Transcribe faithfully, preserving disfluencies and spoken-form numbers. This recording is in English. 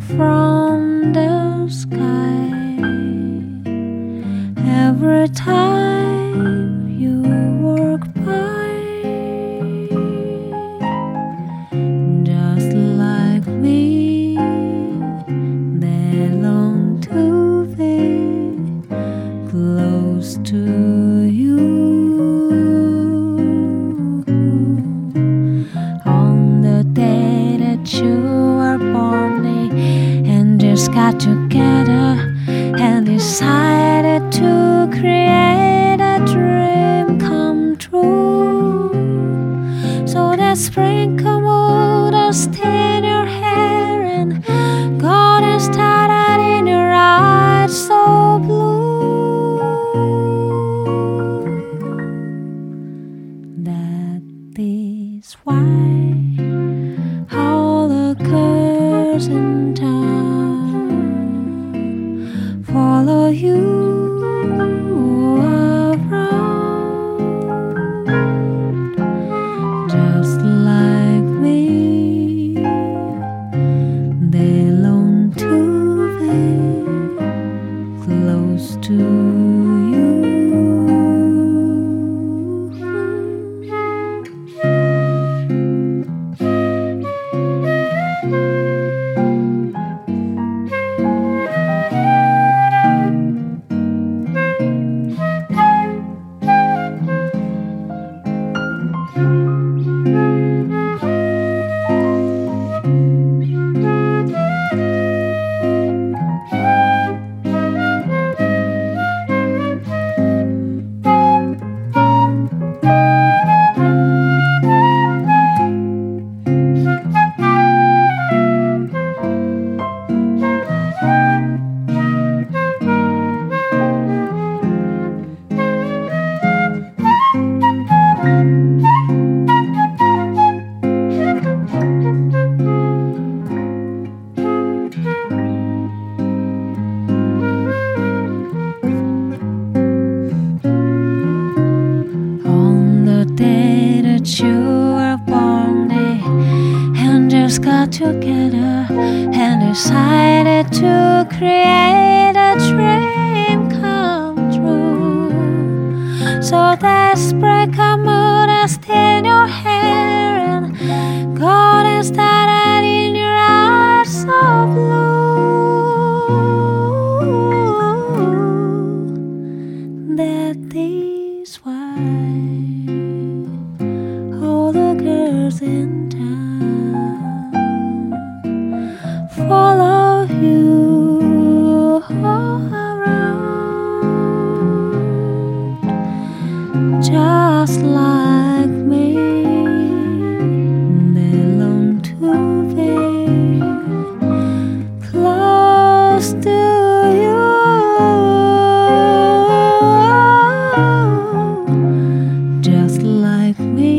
from the sky every time you walk by, just like me. They long to be close to you. On the day that you were born, and just got together and decided to create a dream come true. So that sprinkle mood is in your hair, and God is started in your eyes so blue. That is why all the girls in town follow you around, just like me. They long to be close to you. You were born, they and just got together and decided to create a dream come true. So that sprinkle mood is in your hair, and God is started in your eyes so blue. That is why all the girls in town follow you all around, just like me. They long to be close to you, just like me.